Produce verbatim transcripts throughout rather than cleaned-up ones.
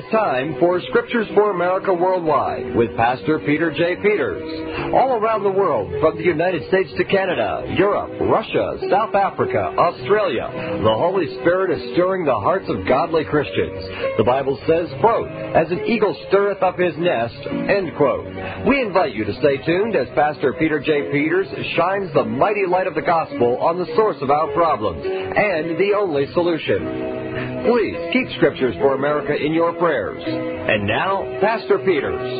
is time for Scriptures for America Worldwide with Pastor Peter J. Peters. All around the world, from the United States to Canada, Europe, Russia, South Africa, Australia, the Holy Spirit is stirring the hearts of godly Christians. The Bible says, quote, as an eagle stirreth up his nest, end quote. We invite you to stay tuned as Pastor Peter J. Peters shines the mighty light of the gospel on the source of our problems and the only solution. Please keep Scriptures for America in your prayers. And now, Pastor Peters.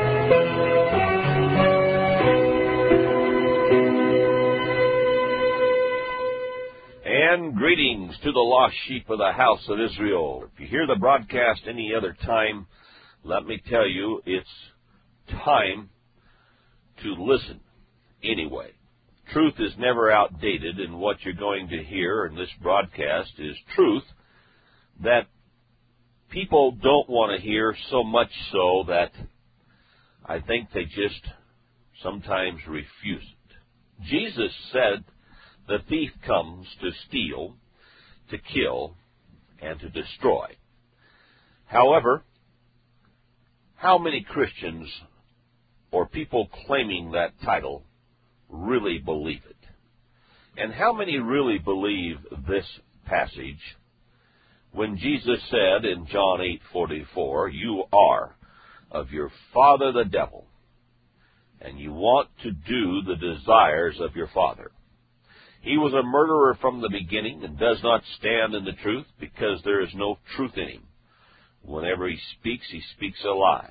And greetings to the lost sheep of the house of Israel. If you hear the broadcast any other time, let me tell you, it's time to listen anyway. Truth is never outdated, and what you're going to hear in this broadcast is truth that people don't want to hear, so much so that I think they just sometimes refuse it. Jesus said the thief comes to steal, to kill, and to destroy. However, how many Christians or people claiming that title really believe it? And how many really believe this passage when Jesus said in John eight forty-four, you are of your father the devil, and you want to do the desires of your father. He was a murderer from the beginning and does not stand in the truth because there is no truth in him. Whenever he speaks, he speaks a lie.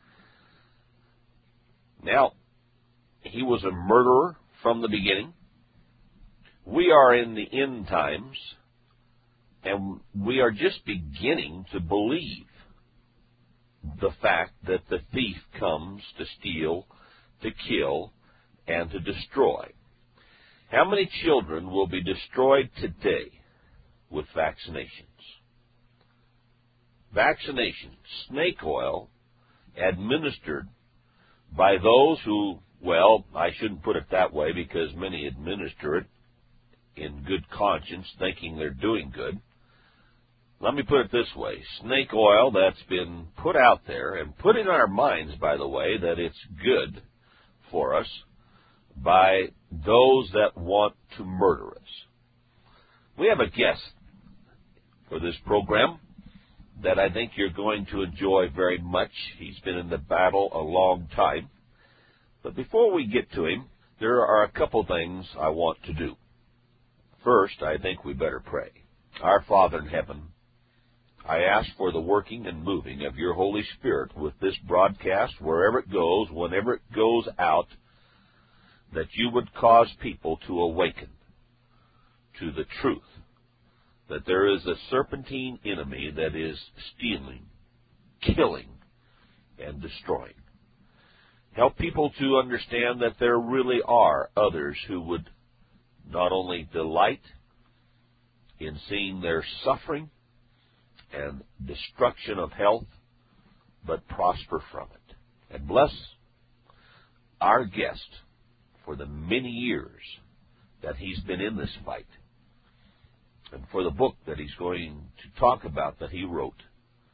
Now, he was a murderer from the beginning. We are in the end times, and we are just beginning to believe the fact that the thief comes to steal, to kill, and to destroy. How many children will be destroyed today with vaccinations? Vaccination, snake oil, administered by those who, well, I shouldn't put it that way because many administer it in good conscience, thinking they're doing good. Let me put it this way. Snake oil that's been put out there and put in our minds, by the way, that it's good for us by those that want to murder us. We have a guest for this program that I think you're going to enjoy very much. He's been in the battle a long time. But before we get to him, there are a couple things I want to do. First, I think we better pray. Our Father in heaven, I ask for the working and moving of your Holy Spirit with this broadcast, wherever it goes, whenever it goes out, that you would cause people to awaken to the truth, that there is a serpentine enemy that is stealing, killing, and destroying. Help people to understand that there really are others who would not only delight in seeing their suffering and destruction of health, but prosper from it. And bless our guest for the many years that he's been in this fight, and for the book that he's going to talk about that he wrote.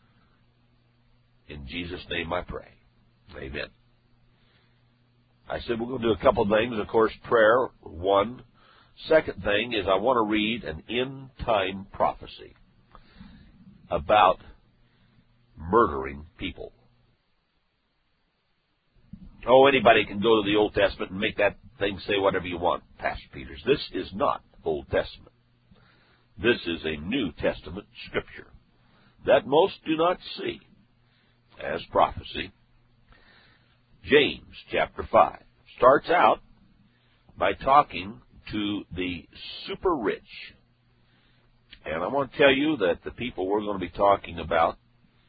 In Jesus' name I pray. Amen. I said we're going to do a couple of things. Of course, prayer, one. Second thing is I want to read an end-time prophecy about murdering people. Oh, anybody can go to the Old Testament and make that thing say whatever you want, Pastor Peters. This is not Old Testament. This is a New Testament scripture that most do not see as prophecy. James chapter five starts out by talking to the super rich. And I want to tell you that the people we're going to be talking about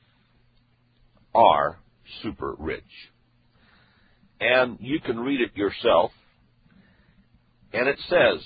are super rich. And you can read it yourself. And it says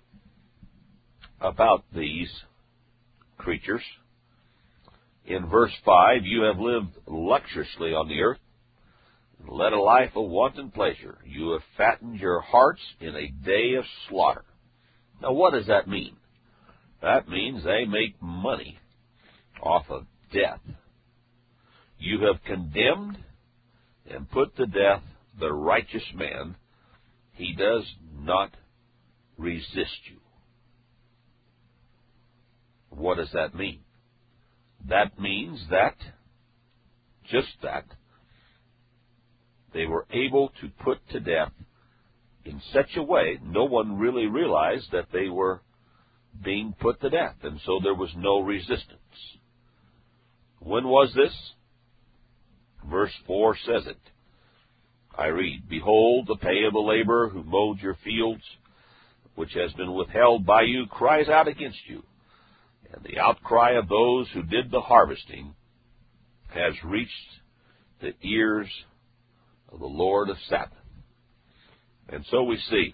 about these creatures in verse five, you have lived luxuriously on the earth, and led a life of wanton pleasure. You have fattened your hearts in a day of slaughter. Now, what does that mean? That means they make money off of death. You have condemned and put to death the righteous man. He does not resist you. What does that mean? That means that, just that, they were able to put to death in such a way no one really realized that they were being put to death, and so there was no resistance. When was this? Verse four says it. I read, Behold, the pay of the laborer who mowed your fields, which has been withheld by you, cries out against you. And the outcry of those who did the harvesting has reached the ears of the Lord of Sabaoth. And so we see,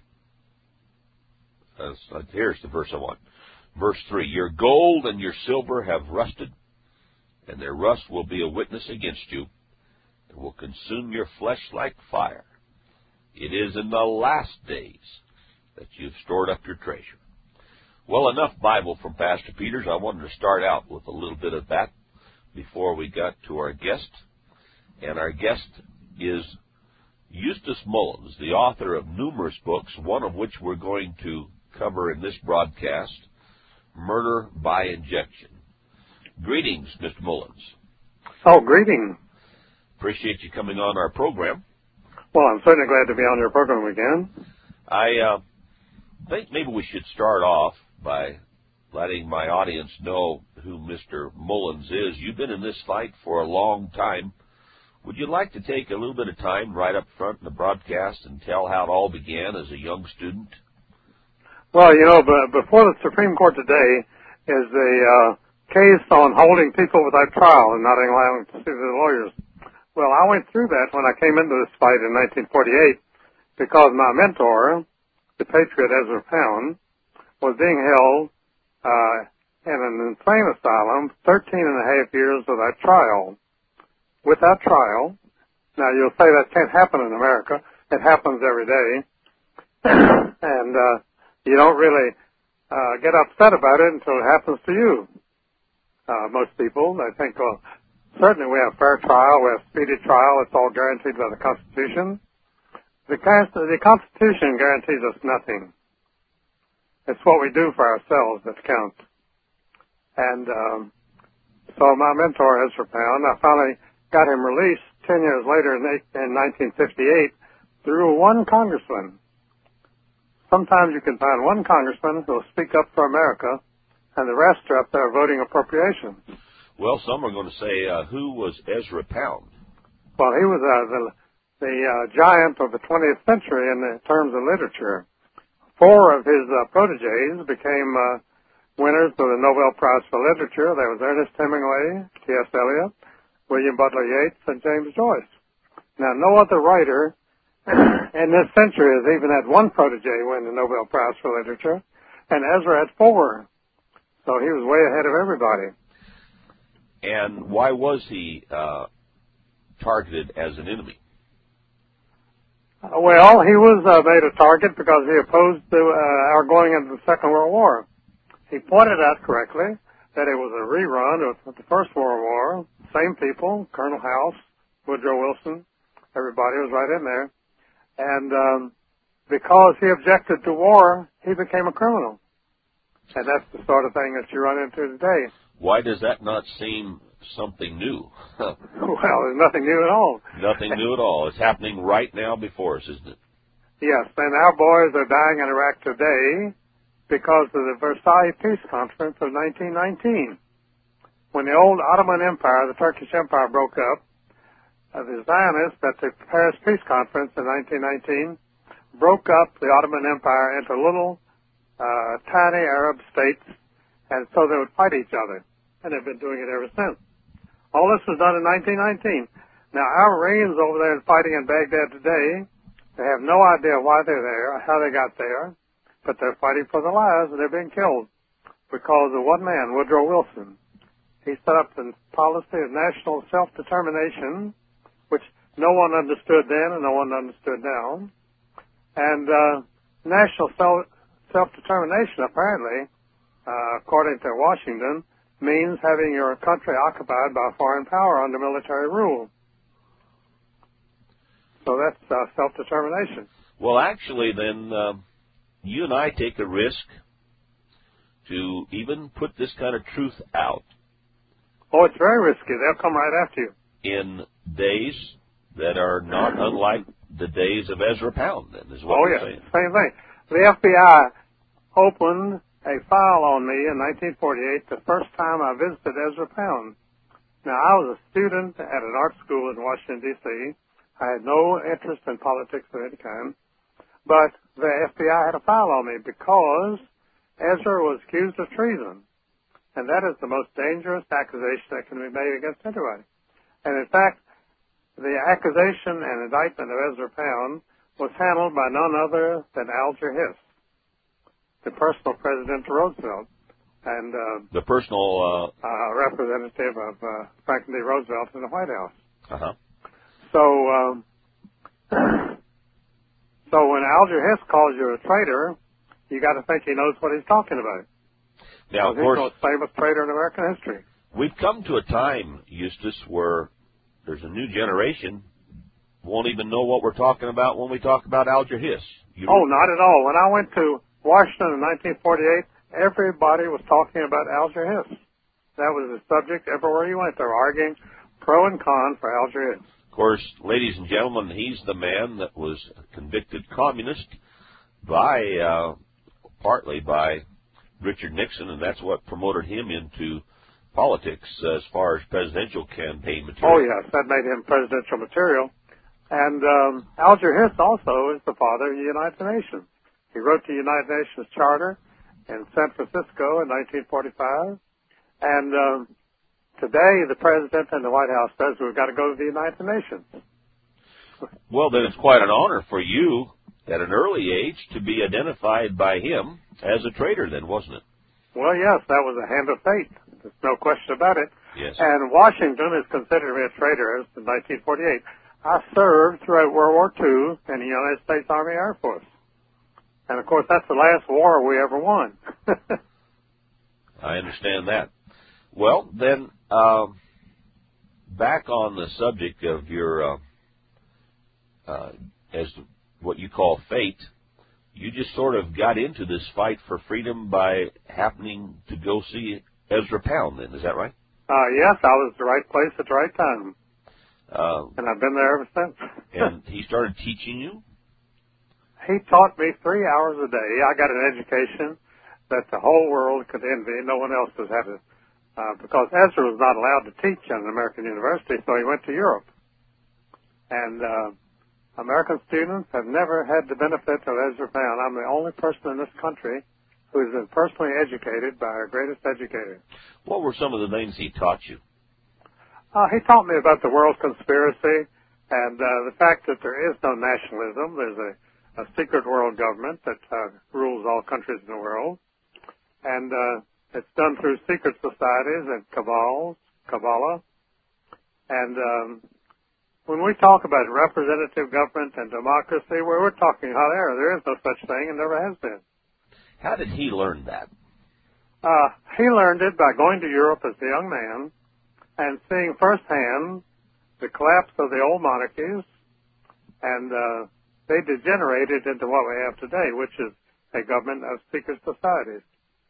uh, here's the verse I want. Verse three, Your gold and your silver have rusted, and their rust will be a witness against you, and will consume your flesh like fire. It is in the last days that you've stored up your treasure. Well, enough Bible from Pastor Peters. I wanted to start out with a little bit of that before we got to our guest. And our guest is Eustace Mullins, the author of numerous books, one of which we're going to cover in this broadcast, Murder by Injection. Greetings, Mister Mullins. Oh, greetings. Appreciate you coming on our program. Well, I'm certainly glad to be on your program again. I uh, think maybe we should start off by letting my audience know who Mister Mullins is. You've been in this fight for a long time. Would you like to take a little bit of time right up front in the broadcast and tell how it all began as a young student? Well, you know, b- before the Supreme Court today is the uh, case on holding people without trial and not allowing to sue the lawyers. Well, I went through that when I came into this fight in nineteen forty-eight because my mentor, the patriot Ezra Pound, was being held uh, in an insane asylum thirteen and a half years without trial. Without trial. Now, you'll say that can't happen in America. It happens every day. and uh, you don't really uh, get upset about it until it happens to you. Uh, most people, they think, well, certainly we have fair trial, we have speedy trial, it's all guaranteed by the Constitution. The, the Constitution guarantees us nothing. It's what we do for ourselves that counts. And um, so my mentor, Ezra Pound, I finally got him released ten years later in, in nineteen fifty-eight through one congressman. Sometimes you can find one congressman who will speak up for America, and the rest are up there voting appropriations. Well, some are going to say, uh, who was Ezra Pound? Well, he was uh, the, the uh, giant of the twentieth century in the terms of literature. Four of his uh, proteges became uh, winners of the Nobel Prize for Literature. There was Ernest Hemingway, T S Eliot, William Butler Yeats, and James Joyce. Now, no other writer in this century has even had one protege win the Nobel Prize for Literature, and Ezra had four. So he was way ahead of everybody. And why was he uh, targeted as an enemy? Uh, well, he was uh, made a target because he opposed the, uh, our going into the Second World War. He pointed out correctly that it was a rerun of the First World War. Same people, Colonel House, Woodrow Wilson, everybody was right in there. And um, because he objected to war, he became a criminal. And that's the sort of thing that you run into today. Why does that not seem something new? Well, there's nothing new at all. Nothing new at all. It's happening right now before us, isn't it? Yes, and our boys are dying in Iraq today because of the Versailles Peace Conference of nineteen nineteen. When the old Ottoman Empire, the Turkish Empire, broke up, uh, the Zionists at the Paris Peace Conference in nineteen nineteen broke up the Ottoman Empire into little uh, tiny Arab states, and so they would fight each other. And they've been doing it ever since. All this was done in nineteen nineteen. Now, our Marines over there fighting in Baghdad today, they have no idea why they're there or how they got there, but they're fighting for their lives and they're being killed because of one man, Woodrow Wilson. He set up the policy of national self-determination, which no one understood then and no one understood now. And uh, national self- self-determination, apparently, uh, according to Washington, means having your country occupied by a foreign power under military rule. So that's uh, self-determination. Well, actually, then, uh, you and I take a risk to even put this kind of truth out. Oh, it's very risky. They'll come right after you. In days that are not unlike the days of Ezra Pound, then, is what oh, you're yeah, saying. Same thing. The F B I opened a file on me in nineteen forty-eight, the first time I visited Ezra Pound. Now, I was a student at an art school in Washington, D C I had no interest in politics of any kind, but the F B I had a file on me because Ezra was accused of treason, and that is the most dangerous accusation that can be made against anybody. And in fact, the accusation and indictment of Ezra Pound was handled by none other than Alger Hiss, the personal President Roosevelt, and uh, the personal uh, uh, representative of uh, Franklin D. Roosevelt in the White House. Uh-huh. So, um, so when Alger Hiss calls you a traitor, you got to think he knows what he's talking about. Now, of he's course, the most famous traitor in American history. We've come to a time, Eustace, where there's a new generation won't even know what we're talking about when we talk about Alger Hiss. You oh, not at all. When I went to Washington in nineteen forty-eight, everybody was talking about Alger Hiss. That was the subject everywhere you went. They were arguing pro and con for Alger Hiss. Of course, ladies and gentlemen, he's the man that was a convicted communist by, uh, partly by Richard Nixon, and that's what promoted him into politics as far as presidential campaign material. Oh, yes, that made him presidential material. And um, Alger Hiss also is the father of the United Nations. He wrote the United Nations Charter in San Francisco in nineteen forty-five. And um, today, the President and the White House says we've got to go to the United Nations. Well, then it's quite an honor for you at an early age to be identified by him as a traitor then, wasn't it? Well, yes, that was a hand of fate. There's no question about it. Yes. And Washington is considered to be a traitor in nineteen forty-eight. I served throughout World War Two in the United States Army Air Force. And, of course, that's the last war we ever won. I understand that. Well, then, uh, back on the subject of your, uh, uh, as what you call fate, you just sort of got into this fight for freedom by happening to go see Ezra Pound, then. Is that right? Uh, yes, I was at the right place at the right time. Uh, and I've been there ever since. And he started teaching you? He taught me three hours a day. I got an education that the whole world could envy. No one else has had it. Uh, because Ezra was not allowed to teach at an American university, so he went to Europe. And uh, American students have never had the benefit of Ezra Pound. I'm the only person in this country who has been personally educated by our greatest educator. What were some of the things he taught you? Uh, he taught me about the world conspiracy and uh, the fact that there is no nationalism. There's a, a secret world government that uh, rules all countries in the world. And uh, it's done through secret societies and cabals, Kabbalah. And um, when we talk about representative government and democracy, well, we're talking hot air. There is no such thing and never has been. How did he learn that? Uh, he learned it by going to Europe as a young man and seeing firsthand the collapse of the old monarchies, and uh, they degenerated into what we have today, which is a government of secret societies.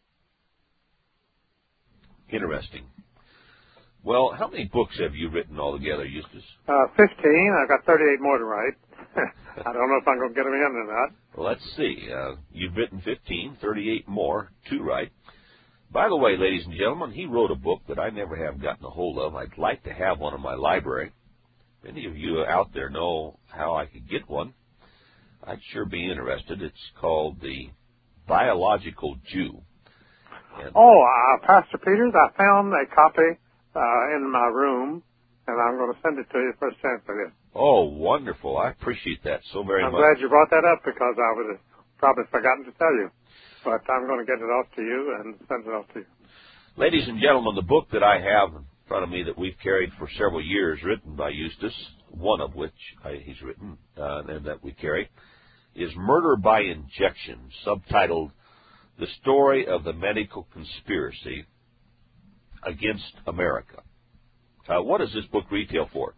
Interesting. Well, how many books have you written altogether, Eustace? Uh, fifteen. I've got thirty-eight more to write. I don't know if I'm going to get them in or not. Well, let's see. Uh, you've written fifteen, thirty-eight more to write. By the way, ladies and gentlemen, he wrote a book that I never have gotten a hold of. I'd like to have one in my library. If any of you out there know how I could get one, I'd sure be interested. It's called The Biological Jew. And oh, uh, Pastor Peters, I found a copy uh, in my room, and I'm going to send it to you first chance I get. Oh, wonderful. I appreciate that so very I'm much. I'm glad you brought that up because I would have probably forgotten to tell you. But I'm going to get it off to you and send it off to you. Ladies and gentlemen, the book that I have in front of me that we've carried for several years, written by Eustace, one of which I, he's written uh, and that we carry, is Murder by Injection, subtitled The Story of the Medical Conspiracy against America. Uh, what does this book retail for?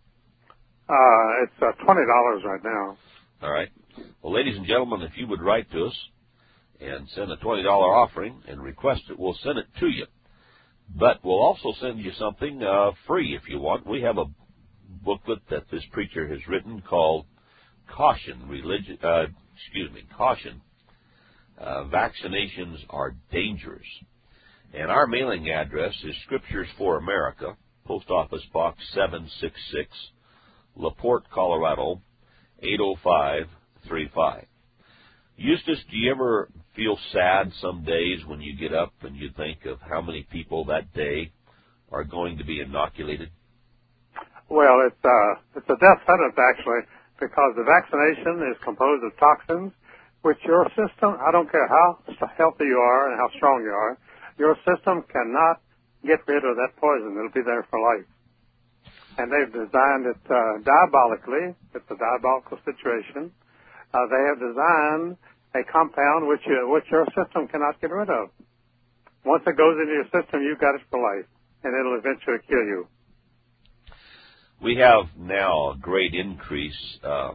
Uh, it's uh, twenty dollars right now. All right. Well, ladies and gentlemen, if you would write to us and send a twenty dollars offering and request it, we'll send it to you. But we'll also send you something uh, free if you want. We have a booklet that this preacher has written called Caution, Religion, uh, excuse me, Caution, uh, Vaccinations Are Dangerous. And our mailing address is Scriptures for America, Post Office Box seven six six, LaPorte, Colorado, eight oh five three five. Eustace, do you ever feel sad some days when you get up and you think of how many people that day are going to be inoculated? Well, it's uh, it's a death sentence, actually, because the vaccination is composed of toxins, which your system, I don't care how healthy you are and how strong you are, your system cannot get rid of that poison. It'll be there for life. And they've designed it uh, diabolically. It's a diabolical situation. Uh, they have designed a compound which you, which your system cannot get rid of. Once it goes into your system, you've got it for life, and it'll eventually kill you. We have now a great increase uh,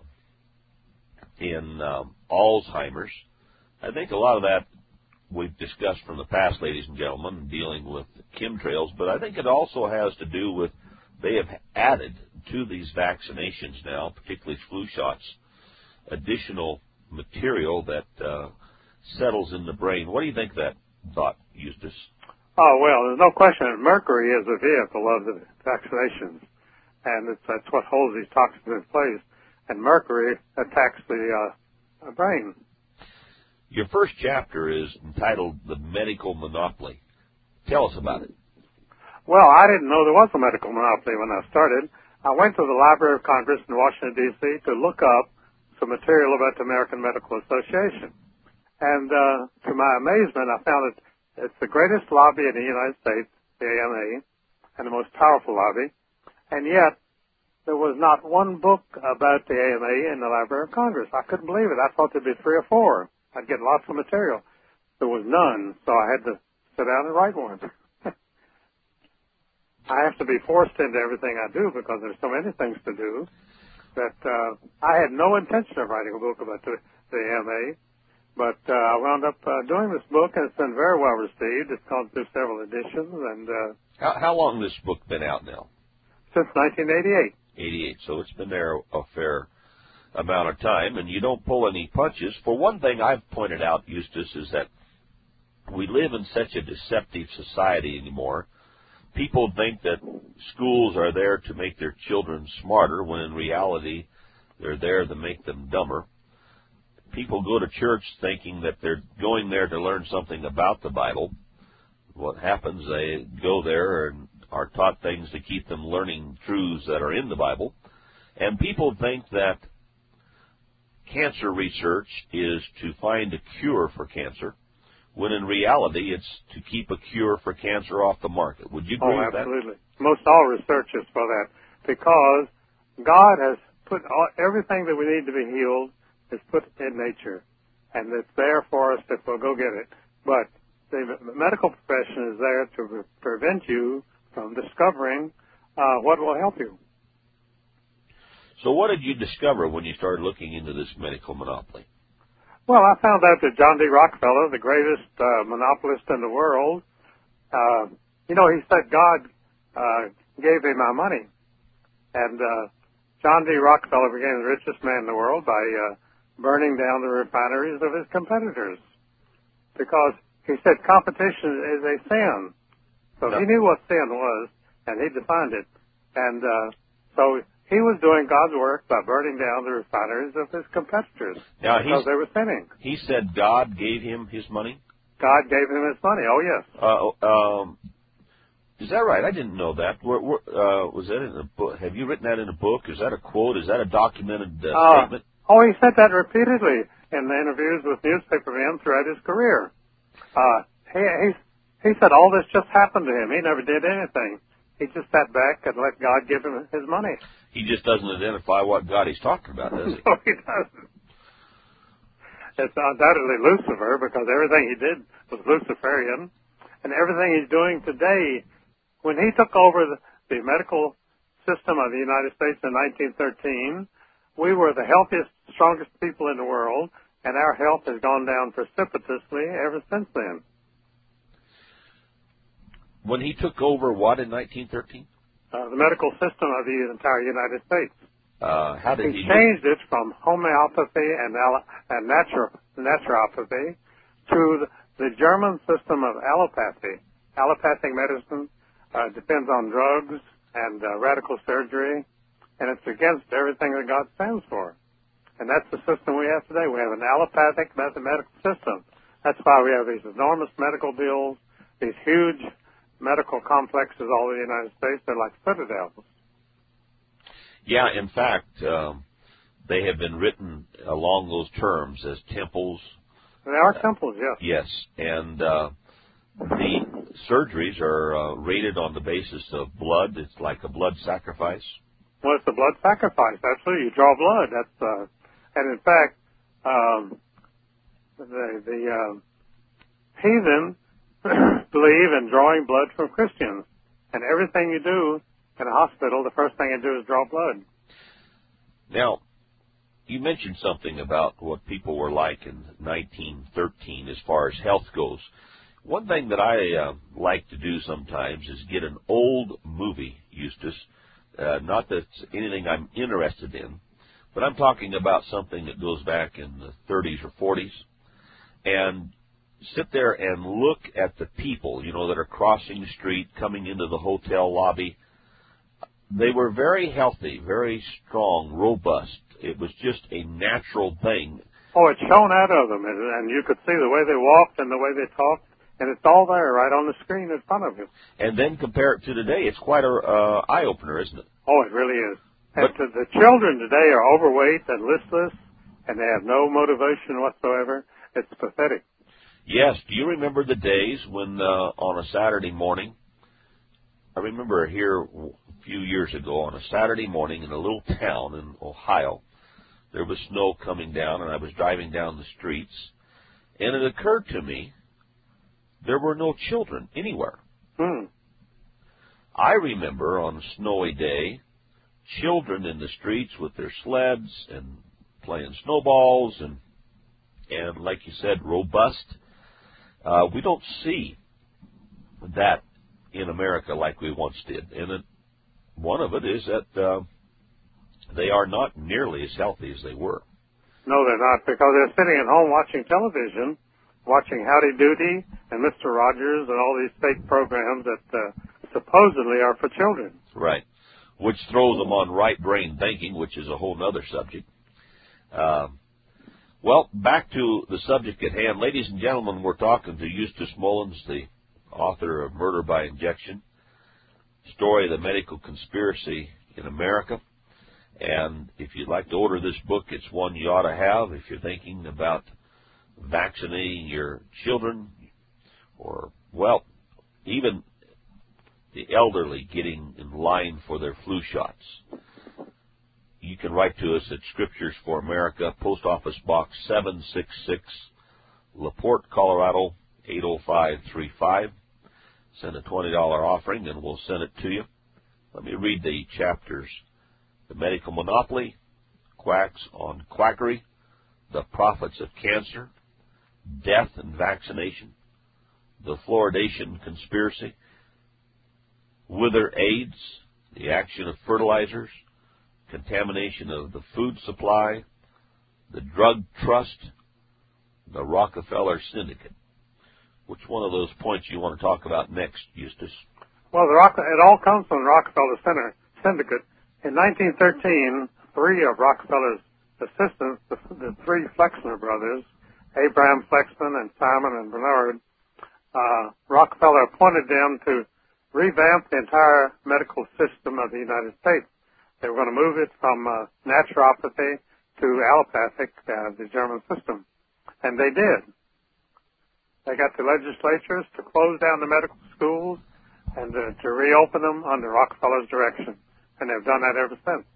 in um, Alzheimer's. I think a lot of that we've discussed from the past, ladies and gentlemen, dealing with chemtrails, but I think it also has to do with they have added to these vaccinations now, particularly flu shots, additional material that uh, settles in the brain. What do you think of that thought, Eustace? Oh, well, there's no question that mercury is a vehicle of the vaccinations, and it's, that's what holds these toxins in place, and mercury attacks the uh, brain. Your first chapter is entitled The Medical Monopoly. Tell us about it. Well, I didn't know there was a medical monopoly when I started. I went to the Library of Congress in Washington, D C to look up some material about the American Medical Association. And uh, to my amazement, I found it, it's the greatest lobby in the United States, the A M A, and the most powerful lobby. And yet, there was not one book about the A M A in the Library of Congress. I couldn't believe it. I thought there'd be three or four. I'd get lots of material. There was none, so I had to sit down and write one. I have to be forced into everything I do because there's so many things to do that uh, I had no intention of writing a book about the, the A M A, but uh, I wound up uh, doing this book, and it's been very well received. It's gone through several editions. and uh, How, how long has this book been out now? Since nineteen eighty-eight. eighty-eight, so it's been there a fair amount of time, and you don't pull any punches. For one thing I've pointed out, Eustace, is that we live in such a deceptive society anymore. People think that schools are there to make their children smarter, when in reality they're there to make them dumber. People go to church thinking that they're going there to learn something about the Bible. What happens, they go there and are taught things to keep them learning truths that are in the Bible. And people think that cancer research is to find a cure for cancer, when in reality it's to keep a cure for cancer off the market. Would you agree oh, with that? absolutely. Most all research is for that, because God has put all, everything that we need to be healed is put in nature, and it's there for us if we'll go get it. But the medical profession is there to pre- prevent you from discovering uh, what will help you. So what did you discover when you started looking into this medical monopoly? Well, I found out that John D. Rockefeller, the greatest uh, monopolist in the world, uh, you know, he said God uh, gave me my money. And uh, John D. Rockefeller became the richest man in the world by uh, burning down the refineries of his competitors. Because he said competition is a sin. So no. he knew what sin was, and he defined it. And uh, so he was doing God's work by burning down the refineries of his competitors, now, because they were sinning. He said God gave him his money? God gave him his money, oh yes. Uh, um, is that right? I didn't know that. Where, where, uh, was that in a book? Have you written that in a book? Is that a quote? Is that a documented uh, uh, statement? Oh, he said that repeatedly in the interviews with newspaper men throughout his career. Uh, he, he, he said all this just happened to him. He never did anything. He just sat back and let God give him his money. He just doesn't identify what God he's talking about, does he? No, he doesn't. It's undoubtedly Lucifer, because everything he did was Luciferian, and everything he's doing today when he took over the, the medical system of the United States in nineteen thirteen, we were the healthiest, strongest people in the world, and our health has gone down precipitously ever since then. When he took over what in nineteen thirteen? Uh, the medical system of the entire United States. Uh, how did he, he changed it from homeopathy and, al- and naturo- naturopathy to the, the German system of allopathy. Allopathic medicine uh, depends on drugs and uh, radical surgery, and it's against everything that God stands for. And that's the system we have today. We have an allopathic medical system. That's why we have these enormous medical bills, these huge medical complexes all over the United States. They're like citadels. Yeah, in fact, um, they have been written along those terms as temples. They are uh, temples, yes. Yes, and uh, the surgeries are uh, rated on the basis of blood. It's like a blood sacrifice. Well, it's a blood sacrifice. Absolutely, you draw blood. That's uh, and in fact, um, the the uh, heathen believe in drawing blood from Christians, and everything you do in a hospital, the first thing you do is draw blood. Now, you mentioned something about what people were like in nineteen thirteen as far as health goes. One thing that I uh, like to do sometimes is get an old movie, Eustace. Uh, not that it's anything I'm interested in, but I'm talking about something that goes back in the thirties or forties, and sit there and look at the people, you know, that are crossing the street, coming into the hotel lobby. They were very healthy, very strong, robust. It was just a natural thing. Oh, it shone out of them, and, and you could see the way they walked and the way they talked, and it's all there right on the screen in front of you. And then compare it to today. It's quite a uh, eye-opener, isn't it? Oh, it really is. And but, to the children today are overweight and listless, and they have no motivation whatsoever. It's pathetic. Yes. Do you remember the days when uh, on a Saturday morning, I remember here a few years ago on a Saturday morning in a little town in Ohio, there was snow coming down, and I was driving down the streets, and it occurred to me there were no children anywhere. Hmm. I remember on a snowy day, children in the streets with their sleds and playing snowballs and, and like you said, robust. Uh, we don't see that in America like we once did. And it, one of it is that uh, they are not nearly as healthy as they were. No, they're not, because they're sitting at home watching television, watching Howdy Doody and Mister Rogers and all these fake programs that uh, supposedly are for children. Right, which throws them on right brain thinking, which is a whole other subject. Uh, well, back to the subject at hand. Ladies and gentlemen, we're talking to Eustace Mullins, the author of Murder by Injection, Story of the Medical Conspiracy in America. And if you'd like to order this book, it's one you ought to have if you're thinking about vaccinating your children or, well, even the elderly getting in line for their flu shots. You can write to us at Scriptures for America, Post Office Box seven six six, LaPorte, Colorado, eight oh five three five. Send a twenty dollars offering, and we'll send it to you. Let me read the chapters. The Medical Monopoly, Quacks on Quackery, The Profits of Cancer, Death and Vaccination, The Fluoridation Conspiracy, Wither AIDS, The Action of Fertilizers, Contamination of the Food Supply, The Drug Trust, The Rockefeller Syndicate. Which one of those points you want to talk about next, Eustace? Well, the Rock, it all comes from the Rockefeller Center Syndicate. In nineteen thirteen, three of Rockefeller's assistants, the, the three Flexner brothers, Abraham Flexner and Simon and Bernard, uh, Rockefeller appointed them to revamp the entire medical system of the United States. They were going to move it from uh, naturopathy to allopathic, uh, the German system. And they did. They got the legislatures to close down the medical schools and uh, to reopen them under Rockefeller's direction. And they've done that ever since.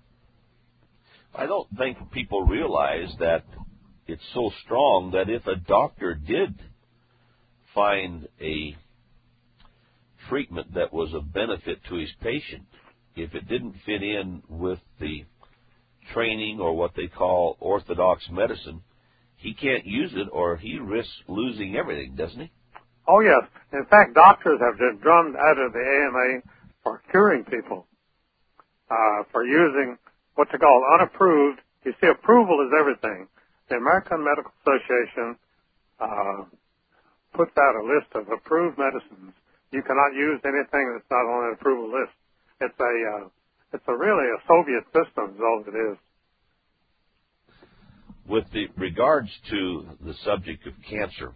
I don't think people realize that it's so strong that if a doctor did find a treatment that was of benefit to his patient, if it didn't fit in with the training or what they call orthodox medicine, he can't use it or he risks losing everything, doesn't he? Oh, yes. In fact, doctors have been drummed out of the A M A for curing people, uh, for using what they call unapproved. You see, approval is everything. The American Medical Association uh, puts out a list of approved medicines. You cannot use anything that's not on an approval list. It's a, uh, it's a really a Soviet system, is all it is. With the regards to the subject of cancer,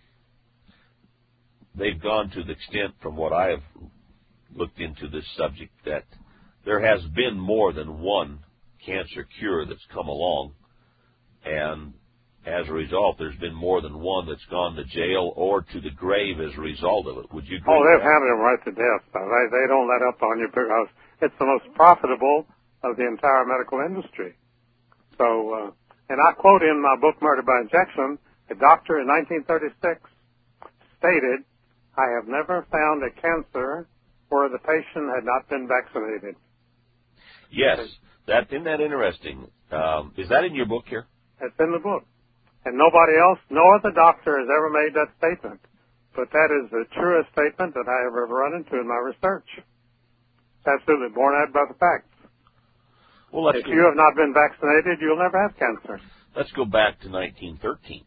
they've gone to the extent, from what I have looked into this subject, that there has been more than one cancer cure that's come along, and as a result, there's been more than one that's gone to jail or to the grave as a result of it. Would you agree? Oh, they've handed them right to death. They, they don't let up on you because it's the most profitable of the entire medical industry. So, uh, and I quote in my book, Murder by Injection, a doctor in nineteen thirty-six stated, "I have never found a cancer where the patient had not been vaccinated." Yes, that isn't that interesting? Um, is that in your book here? It's in the book. And nobody else, no other doctor has ever made that statement. But that is the truest statement that I have ever run into in my research. It's absolutely borne out by the facts. Well, let's if go, you have not been vaccinated, you'll never have cancer. Let's go back to nineteen thirteen.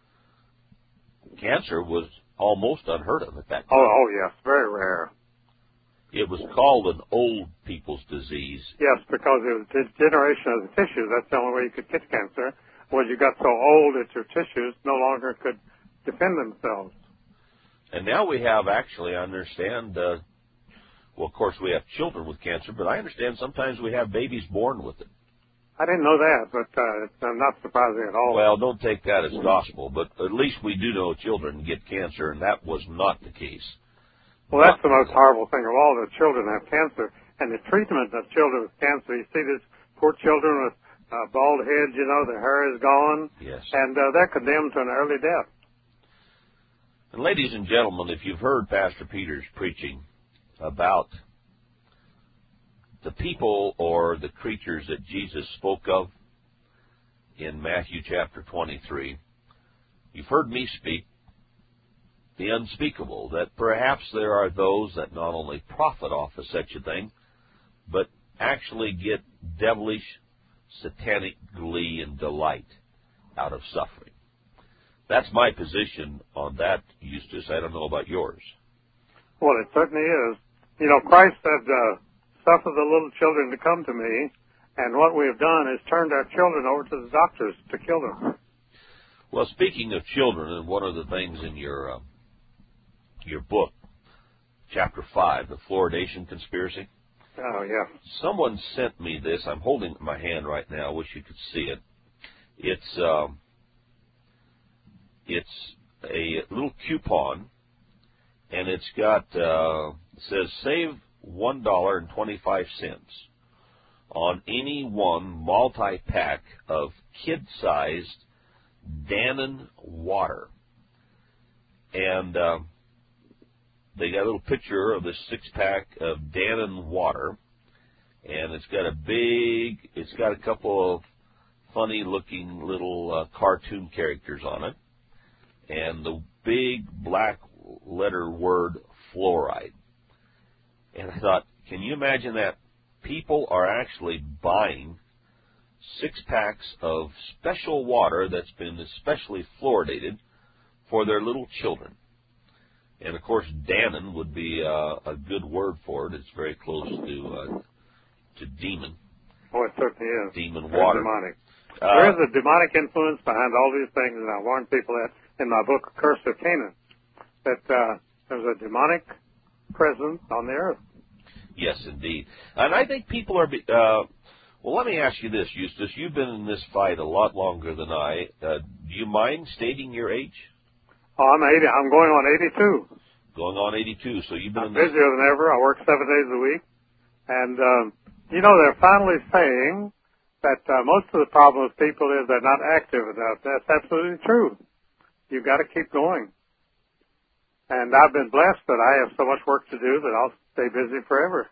Cancer was almost unheard of at that time. Oh, oh yes, very rare. It was called an old people's disease. Yes, because it was degeneration of the tissues. That's the only way you could get cancer. Was you got so old that your tissues no longer could defend themselves. And now we have actually, I understand, uh, well, of course we have children with cancer, but I understand sometimes we have babies born with it. I didn't know that, but uh, it's uh, not surprising at all. Well, don't take that as gospel, but at least we do know children get cancer, and that was not the case. Well, that's the most horrible thing of all, that children have cancer. And the treatment of children with cancer, you see these poor children with uh, bald heads, you know, their hair is gone. Yes. And uh, they're condemned to an early death. And ladies and gentlemen, if you've heard Pastor Peter's preaching about the people or the creatures that Jesus spoke of in Matthew chapter twenty-three, you've heard me speak the unspeakable, that perhaps there are those that not only profit off of such a thing, but actually get devilish, satanic glee and delight out of suffering. That's my position on that, Eustace. I don't know about yours. Well, it certainly is. You know, Christ said, uh, suffer the little children to come to me, and what we have done is turned our children over to the doctors to kill them. Well, speaking of children, and one of the things in your uh, your book, chapter five, the fluoridation conspiracy. Oh, yeah. Someone sent me this. I'm holding it in my hand right now. I wish you could see it. It's um, it's a little coupon, and it's got uh, it says save one dollar and twenty five cents on any one multi pack of kid-sized Dannon water, and uh, they got a little picture of this six-pack of Dannon water, and it's got a big, it's got a couple of funny-looking little uh, cartoon characters on it, and the big black letter word fluoride. And I thought, can you imagine that? People are actually buying six packs of special water that's been especially fluoridated for their little children. And, of course, Dannon would be uh, a good word for it. It's very close to uh, to demon. Oh, it certainly is. Demon Very water. demonic. Uh, there is a demonic influence behind all these things, and I warn people that in my book, Curse of Canaan, that uh, there's a demonic presence on the earth. Yes, indeed. And I think people are... Be, uh, well, let me ask you this, Eustace. You've been in this fight a lot longer than I. Uh, do you mind stating your age? Oh, I'm eighty. I'm going on eighty-two. Going on eighty-two. So you've been I'm in this... busier than ever. I work seven days a week. And, um, you know, they're finally saying that uh, most of the problem with people is they're not active enough. That's absolutely true. You've got to keep going. And I've been blessed that I have so much work to do that I'll stay busy forever.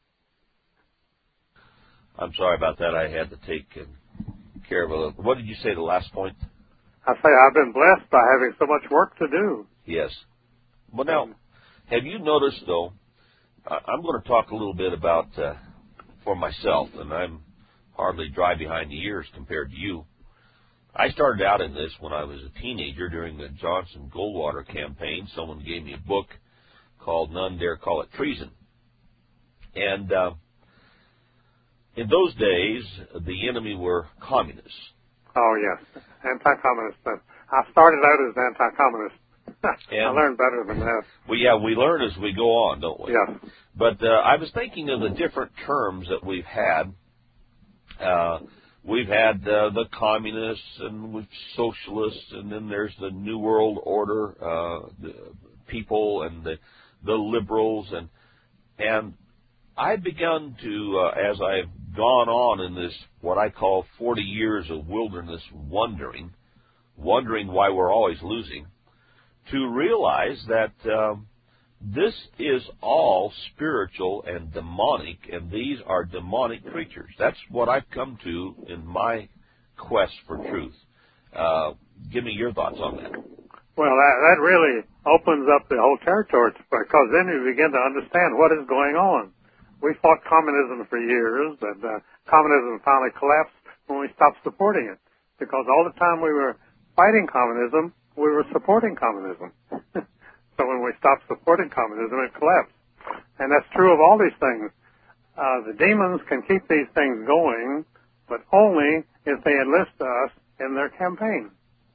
I'm sorry about that. I had to take care of a little. What did you say, the last point? I say I've been blessed by having so much work to do. Yes. Well, now, have you noticed, though, I'm going to talk a little bit about, uh, for myself, and I'm hardly dry behind the ears compared to you. I started out in this when I was a teenager during the Johnson Goldwater campaign. Someone gave me a book called None Dare Call It Treason. And uh, in those days, the enemy were communists. Oh, yes, anti-communist. I started out as anti-communist. I learned better than that. Well, yeah, we learn as we go on, don't we? Yes. But uh, I was thinking of the different terms that we've had. Uh, we've had uh, the communists and with socialists, and then there's the New World Order uh, the people and the the liberals, and and I've begun to, uh, as I've gone on in this what I call forty years of wilderness wondering, wondering why we're always losing, to realize that um, this is all spiritual and demonic, and these are demonic creatures. That's what I've come to in my quest for truth. Uh, give me your thoughts on that. Well, that, that really opens up the whole territory, because then you begin to understand what is going on. We fought communism for years, and uh, communism finally collapsed when we stopped supporting it, because all the time we were fighting communism, we were supporting communism. So when we stopped supporting communism, it collapsed. And that's true of all these things. Uh, the demons can keep these things going, but only if they enlist us in their campaign.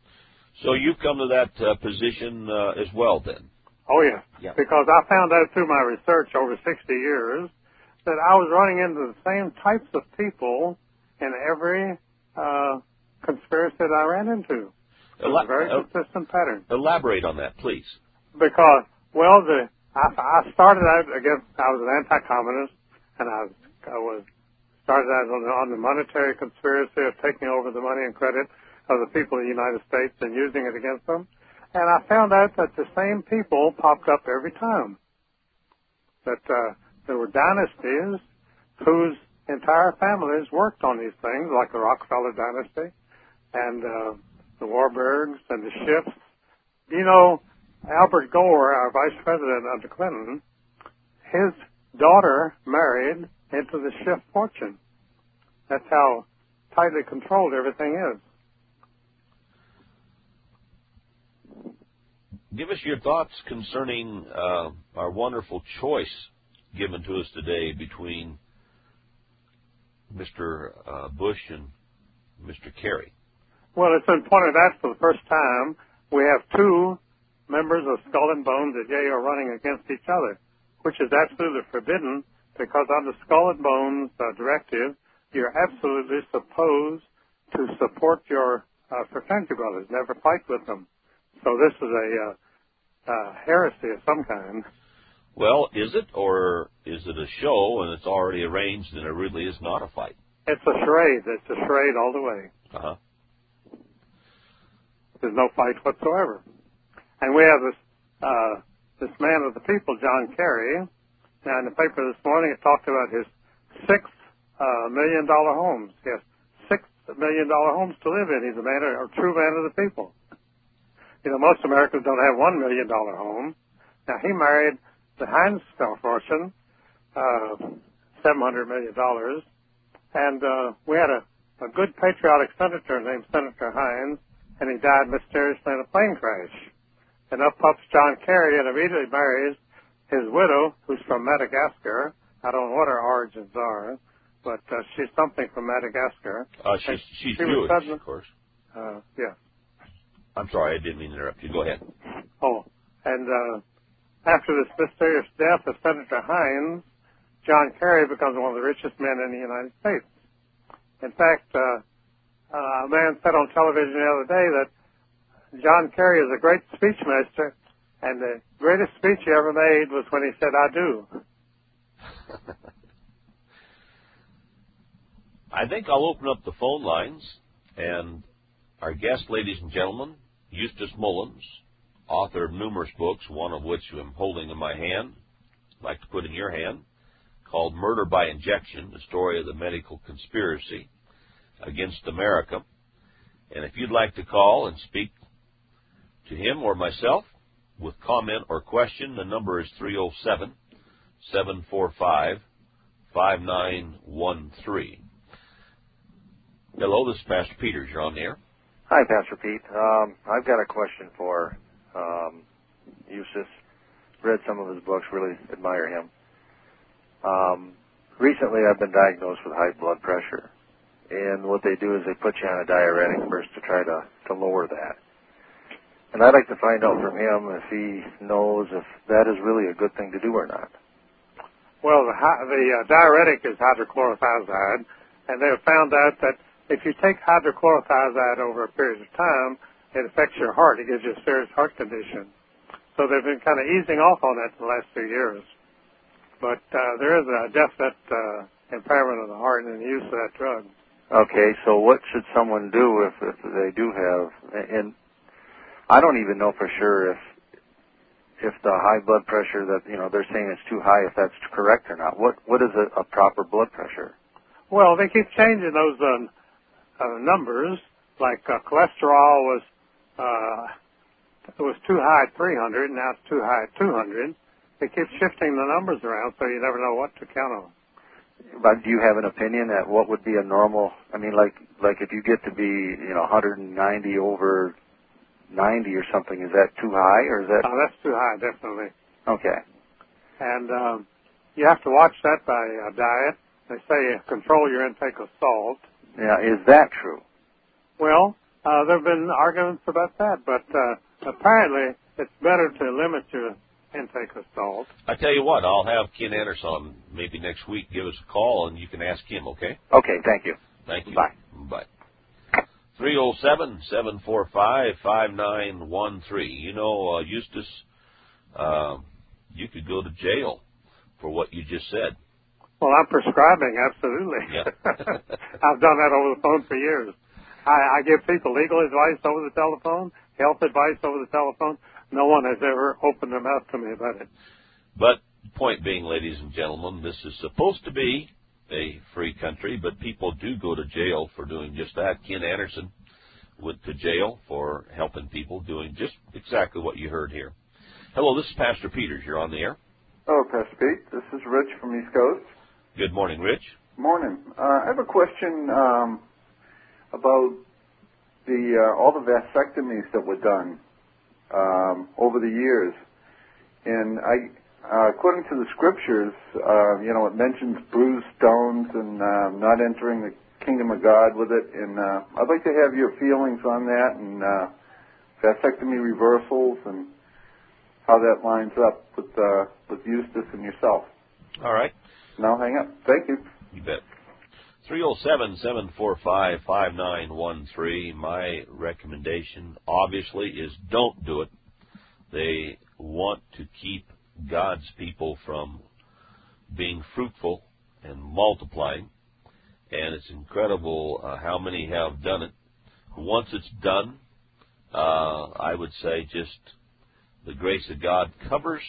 So you've come to that uh, position uh, as well, then? Oh, yes. Yeah. Because I found out through my research over sixty years that I was running into the same types of people in every uh, conspiracy that I ran into. It was a very consistent pattern. Elaborate on that, please. Because, well, the I, I started out against, I was an anti-communist, and I was, I was started out on the, on the monetary conspiracy of taking over the money and credit of the people of the United States and using it against them. And I found out that the same people popped up every time. That uh, there were dynasties whose entire families worked on these things, like the Rockefeller dynasty and uh, the Warburgs and the Schiffs. You know, Albert Gore, our vice president under Clinton, his daughter married into the Schiff fortune. That's how tightly controlled everything is. Give us your thoughts concerning uh, our wonderful choice given to us today between Mister Uh, Bush and Mister Kerry. Well, it's been pointed out for the first time we have two members of Skull and Bones at Yale are running against each other, which is absolutely forbidden, because under Skull and Bones uh, directive, you're absolutely supposed to support your uh, fraternity brothers, never fight with them. So this is a uh, uh, heresy of some kind. Well, is it, or is it a show and it's already arranged and it really is not a fight? It's a charade. It's a charade all the way. Uh-huh. There's no fight whatsoever. And we have this uh, this man of the people, John Kerry. Now, in the paper this morning, it talked about his six uh, million dollar homes. He has six million dollar homes to live in. He's a man, a true man of the people. You know, most Americans don't have one million dollar home. Now, he married the Heinz fortune, uh, seven hundred million dollars, and uh, we had a, a good patriotic senator named Senator Heinz, and he died mysteriously in a plane crash. And up pops John Kerry and immediately marries his widow, who's from Madagascar. I don't know what her origins are, but uh, she's something from Madagascar. Uh, she's she's she Jewish, sudden, of course. Uh, yeah. I'm sorry, I didn't mean to interrupt you. Go ahead. Oh, and uh, after this mysterious death of Senator Heinz, John Kerry becomes one of the richest men in the United States. In fact, uh, uh, a man said on television the other day that John Kerry is a great speech master, and the greatest speech he ever made was when he said, "I do." I think I'll open up the phone lines, and our guest, ladies and gentlemen, Eustace Mullins, author of numerous books, one of which I'm holding in my hand, I'd like to put in your hand, called Murder by Injection, the story of the medical conspiracy against America. And if you'd like to call and speak to him or myself with comment or question, the number is three oh seven, seven four five, five nine one three. Hello, this is Pastor Peters. You're on the air. Hi, Pastor Pete. Um, I've got a question for um, Eustace. Read some of his books, really admire him. Um, recently, I've been diagnosed with high blood pressure, and what they do is they put you on a diuretic first to try to, to lower that. And I'd like to find out from him if he knows if that is really a good thing to do or not. Well, the, the uh, diuretic is hydrochlorothiazide, and they have found out that if you take hydrochlorothiazide over a period of time, it affects your heart. It gives you a serious heart condition. So they've been kind of easing off on that in the last few years. But uh, there is a definite uh, impairment of the heart in the use of that drug. Okay, so what should someone do if, if they do have, and I don't even know for sure if if the high blood pressure that, you know, they're saying it's too high, if that's correct or not. What What is a, a proper blood pressure? Well, they keep changing those um, uh, numbers. Like uh, cholesterol was uh, it was too high at three hundred, and now it's too high at two hundred. They keep shifting the numbers around, so you never know what to count on. But do you have an opinion at what would be a normal? I mean, like like if you get to be, you know, one hundred ninety over ninety or something, is that too high, or is that? Oh, that's too high, definitely. Okay. And um, you have to watch that by uh, diet. They say control your intake of salt. Yeah, is that true? Well, uh, there have been arguments about that, but uh, apparently it's better to limit your intake of salt. I tell you what, I'll have Ken Anderson on maybe next week. Give us a call, and you can ask him, okay? Okay, thank you. Thank you. Bye. Bye. three oh seven, seven four five, five nine one three. You know, uh, Eustace, uh, you could go to jail for what you just said. Well, I'm prescribing, absolutely. Yeah. I've done that over the phone for years. I, I give people legal advice over the telephone, health advice over the telephone. No one has ever opened their mouth to me about it. But point being, ladies and gentlemen, this is supposed to be a free country, but people do go to jail for doing just that. Ken Anderson went to jail for helping people doing just exactly what you heard here. Hello, this is Pastor Peters. You're on the air. Hello, Pastor Pete. This is Rich from East Coast. Good morning, Rich. Morning. Uh, I have a question um, about the uh, all the vasectomies that were done um, over the years. And I, uh, according to the scriptures, uh, you know, it mentions bruised stones and uh, not entering the kingdom of God with it. And uh, I'd like to have your feelings on that and uh, vasectomy reversals and how that lines up with uh, with Eustace and yourself. All right. Now hang up. Thank you. You bet. three oh seven, seven four five, five nine one three. My recommendation, obviously, is don't do it. They want to keep God's people from being fruitful and multiplying. And it's incredible uh, how many have done it. Once it's done, uh, I would say just the grace of God covers,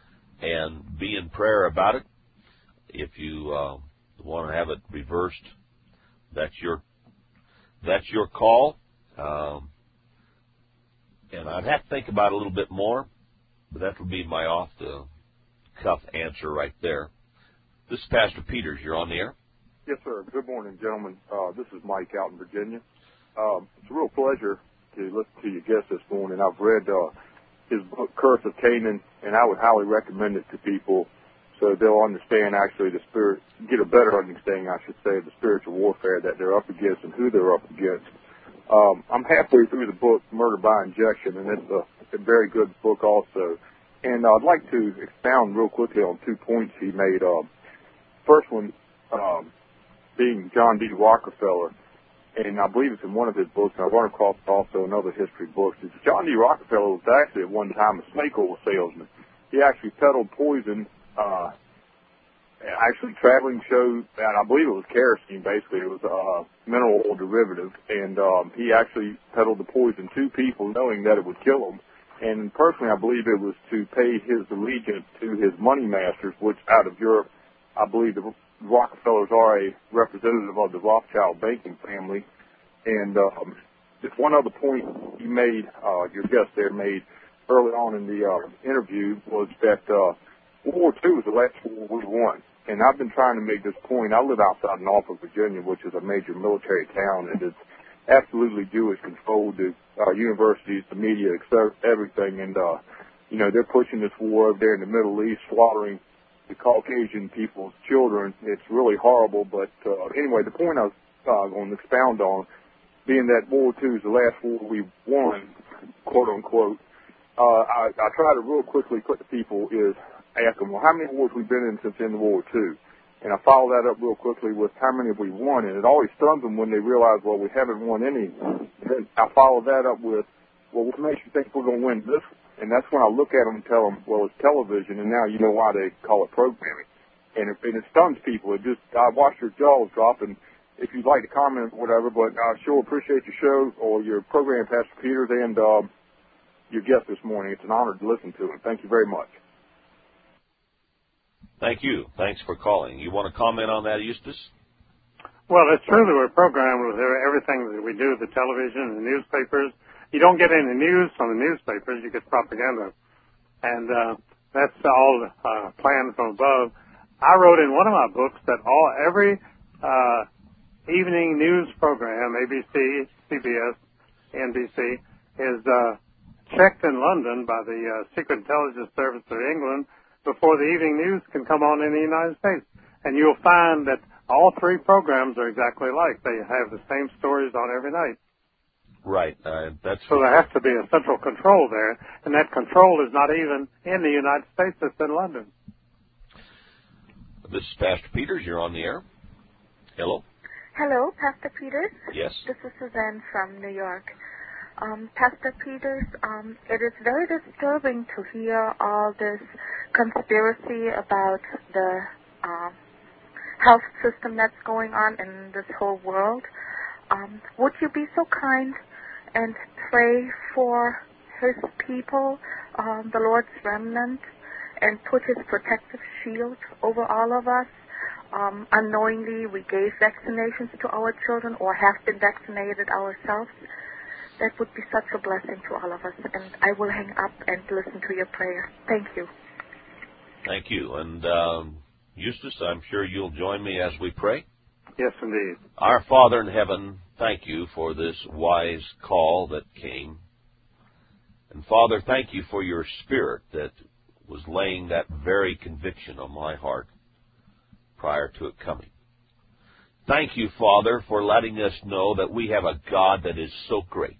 and be in prayer about it. If you uh, want to have it reversed, that's your that's your call. Um, and I'd have to think about it a little bit more, but that would be my off-the-cuff answer right there. This is Pastor Peters. You're on the air. Yes, sir. Good morning, gentlemen. Uh, this is Mike out in Virginia. Um, it's a real pleasure to listen to your guest this morning. I've read uh, his book, Curse of Canaan, and I would highly recommend it to people so they'll understand actually the spirit, get a better understanding, I should say, of the spiritual warfare that they're up against and who they're up against. Um, I'm halfway through the book, Murder by Injection, and it's a, a very good book also. And I'd like to expound real quickly on two points he made. Uh, first one um, being John D. Rockefeller, and I believe it's in one of his books, and I've run across also in other history books. It's John D. Rockefeller was actually at one time a snake oil salesman. He actually peddled poison, uh, actually traveling shows, and I believe it was kerosene, basically. It was a mineral oil derivative, and um, he actually peddled the poison to people knowing that it would kill them. And personally, I believe it was to pay his allegiance to his money masters, which out of Europe, I believe the Rockefellers are a representative of the Rothschild banking family. And um, just one other point you made, uh, your guest there made early on in the uh, interview was that uh, World War Two was the last war we won. And I've been trying to make this point. I live outside Norfolk, Virginia, which is a major military town, and it's absolutely Jewish controlled. The uh, universities, the media, everything. And, uh, you know, they're pushing this war over there in the Middle East, slaughtering the Caucasian people's children. It's really horrible. But uh, anyway, the point I was uh, going to expound on, being that World War Two is the last war we won, quote unquote, uh, I, I try to real quickly put the people is ask them, well, how many wars we've been in since the end of World War Two? And I follow that up real quickly with how many have we won, and it always stuns them when they realize, well, we haven't won any. And I follow that up with, well, what makes you think we're going to win this? And that's when I look at them and tell them, well, it's television, and now you know why they call it programming. And it, and it stuns people. It just, I watch your jaws drop, and if you'd like to comment or whatever, but I sure appreciate your show or your program, Pastor Peters, and um, your guest this morning. It's an honor to listen to it. Thank you very much. Thank you. Thanks for calling. You want to comment on that, Eustace? Well, it's true that we're programmed with everything that we do, the television, the newspapers. You don't get any news from the newspapers. You get propaganda. And uh, that's all uh, planned from above. I wrote in one of my books that all every uh, evening news program, A B C, C B S, N B C, is uh, checked in London by the uh, Secret Intelligence Service of England before the evening news can come on in the United States. And you'll find that all three programs are exactly alike. They have the same stories on every night. Right. Uh, that's so there has to be a central control there, and that control is not even in the United States. It's in London. This is Pastor Peters. You're on the air. Hello. Hello, Pastor Peters. Yes. This is Suzanne from New York. Um, Pastor Peters, um, it is very disturbing to hear all this conspiracy about the uh, health system that's going on in this whole world. Um, would you be so kind and pray for his people, um, the Lord's remnant, and put his protective shield over all of us? Um, unknowingly, we gave vaccinations to our children or have been vaccinated ourselves. That would be such a blessing to all of us. And I will hang up and listen to your prayer. Thank you. Thank you. And um, Eustace, I'm sure you'll join me as we pray. Yes, indeed. Our Father in heaven, thank you for this wise call that came. And Father, thank you for your Spirit that was laying that very conviction on my heart prior to it coming. Thank you, Father, for letting us know that we have a God that is so great,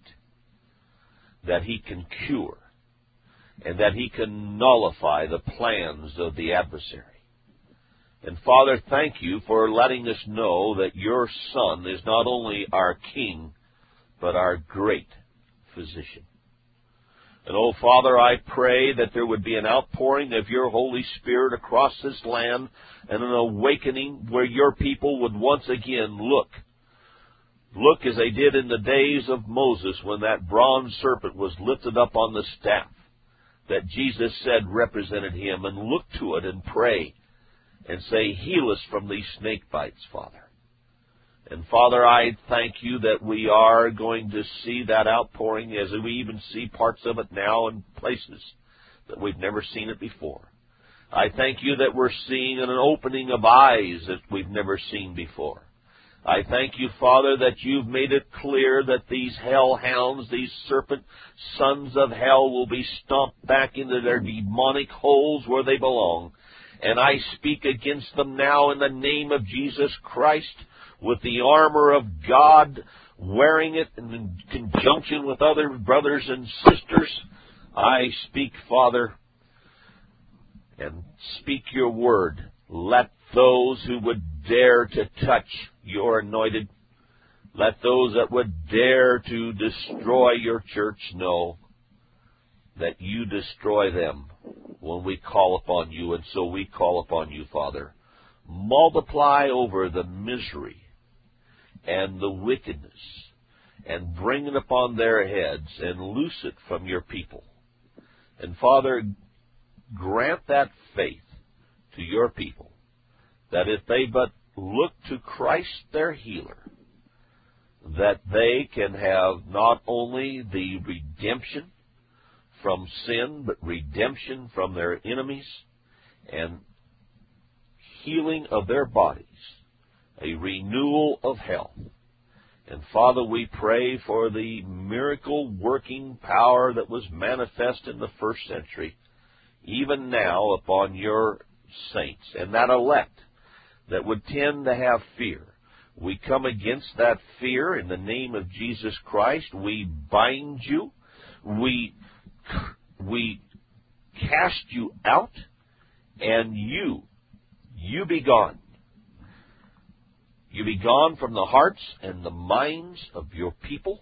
that he can cure, and that he can nullify the plans of the adversary. And Father, thank you for letting us know that your Son is not only our King, but our great physician. And, oh, Father, I pray that there would be an outpouring of your Holy Spirit across this land and an awakening where your people would once again look. Look as they did in the days of Moses when that bronze serpent was lifted up on the staff that Jesus said represented him, and look to it and pray and say, heal us from these snake bites, Father. And, Father, I thank you that we are going to see that outpouring as we even see parts of it now in places that we've never seen it before. I thank you that we're seeing an opening of eyes that we've never seen before. I thank you, Father, that you've made it clear that these hellhounds, these serpent sons of hell, will be stomped back into their demonic holes where they belong. And I speak against them now in the name of Jesus Christ, with the armor of God, wearing it in conjunction with other brothers and sisters. I speak, Father, and speak your word. Let those who would dare to touch your anointed, let those that would dare to destroy your church know that you destroy them when we call upon you. And so we call upon you, Father. Multiply over the misery and the wickedness, and bring it upon their heads, and loose it from your people. And Father, grant that faith to your people, that if they but look to Christ their healer, that they can have not only the redemption from sin, but redemption from their enemies and healing of their bodies, a renewal of health. And Father, we pray for the miracle-working power that was manifest in the first century, even now upon your saints, and that elect that would tend to have fear. We come against that fear in the name of Jesus Christ. We bind you. We, we cast you out, and you, you be gone. You be gone from the hearts and the minds of your people,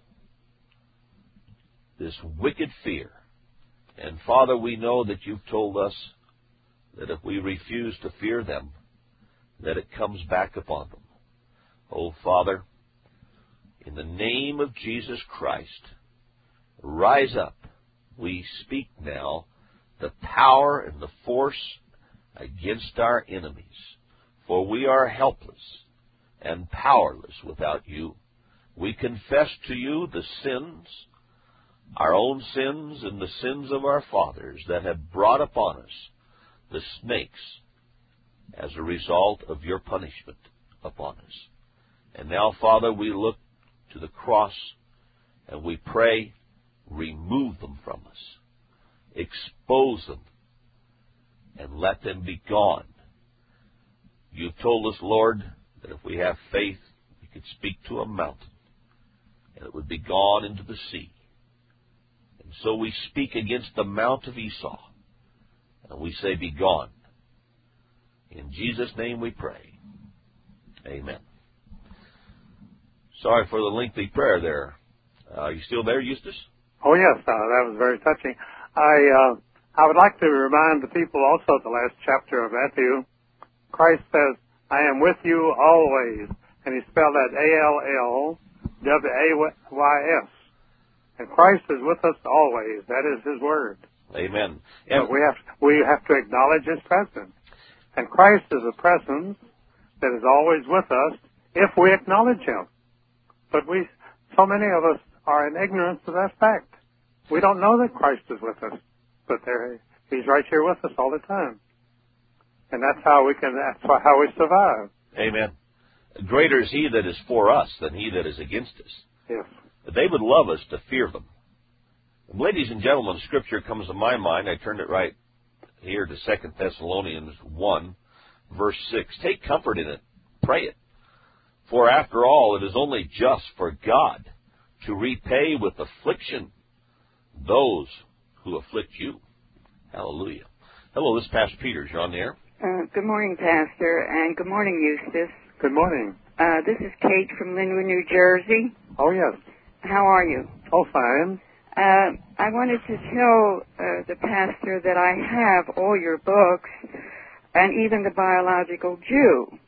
this wicked fear. And Father, we know that you've told us that if we refuse to fear them, that it comes back upon them. Oh, Father, in the name of Jesus Christ, rise up. We speak now the power and the force against our enemies, for we are helpless and powerless without you. We confess to you the sins, our own sins and the sins of our fathers that have brought upon us the snakes as a result of your punishment upon us. And now, Father, we look to the cross and we pray, remove them from us, expose them, and let them be gone. You've told us, Lord, that if we have faith, we could speak to a mountain, and it would be gone into the sea. And so we speak against the mount of Esau, and we say, be gone. In Jesus' name we pray. Amen. Sorry for the lengthy prayer there. Uh, are you still there, Eustace? Oh, yes, uh, that was very touching. I uh, I would like to remind the people also of the last chapter of Matthew. Christ says, I am with you always. And he spelled that A L L W A Y S. And Christ is with us always. That is his word. Amen. And but we have, we have to acknowledge his presence. And Christ is a presence that is always with us if we acknowledge him. But we, so many of us are in ignorance of that fact. We don't know that Christ is with us, but there, he's right here with us all the time. And that's how we can, that's how we survive. Amen. Greater is he that is for us than he that is against us. Yes. They would love us to fear them. And ladies and gentlemen, Scripture comes to my mind. I turned it right here to Second Thessalonians one, verse six. Take comfort in it. Pray it. For after all, it is only just for God to repay with affliction those who afflict you. Hallelujah. Hello, this is Pastor Peters. You're on the air. Uh, good morning, Pastor, and good morning, Eustace. Good morning. Uh, this is Kate from Linwood, New Jersey. Oh, yes. How are you? Oh, fine. Uh, I wanted to tell uh, the pastor that I have all your books and even The Biological Jew.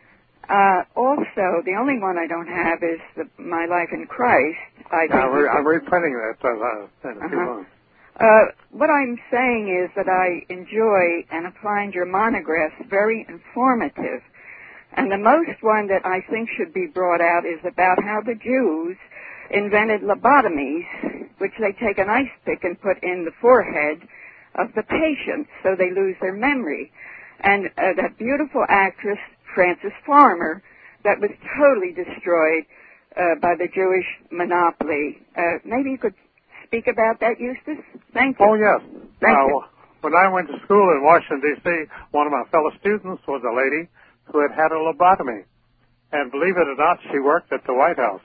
Uh, also, the only one I don't have is the, My Life in Christ. I think I'm, re- I'm reprinting that uh, in a few uh-huh. months. Uh, what I'm saying is that I enjoy and find your monographs very informative. And the most one that I think should be brought out is about how the Jews invented lobotomies, which they take an ice pick and put in the forehead of the patient so they lose their memory. And uh, that beautiful actress, Frances Farmer, that was totally destroyed uh, by the Jewish monopoly. Uh, maybe you could speak about that, Eustace? Thank you. Oh, yes. Thank uh, you. When I went to school in Washington, D C, one of my fellow students was a lady who had had a lobotomy. And believe it or not, she worked at the White House.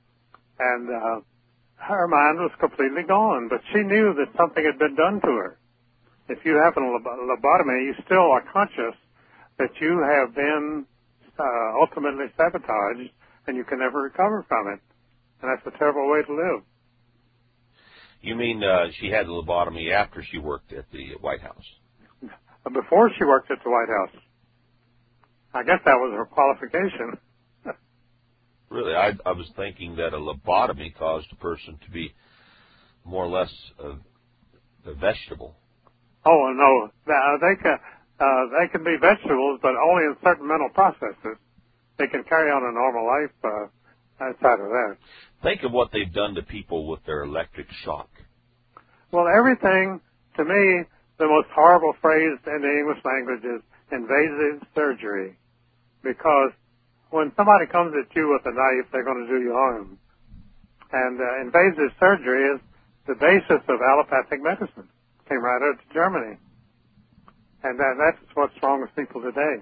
And uh, her mind was completely gone, but she knew that something had been done to her. If you have a lobotomy, you still are conscious that you have been uh, ultimately sabotaged, and you can never recover from it. And that's a terrible way to live. You mean uh, she had the lobotomy after she worked at the White House? Before she worked at the White House. I guess that was her qualification. Really, I, I was thinking that a lobotomy caused a person to be more or less uh, a vegetable. Oh no, uh, they can uh, they can be vegetables, but only in certain mental processes. They can carry on a normal life uh, outside of that. Think of what they've done to people with their electric shock. Well, everything, to me, the most horrible phrase in the English language is invasive surgery. Because when somebody comes at you with a knife, they're going to do you harm. And uh, invasive surgery is the basis of allopathic medicine. Came right out of Germany. And that, that's what's wrong with people today.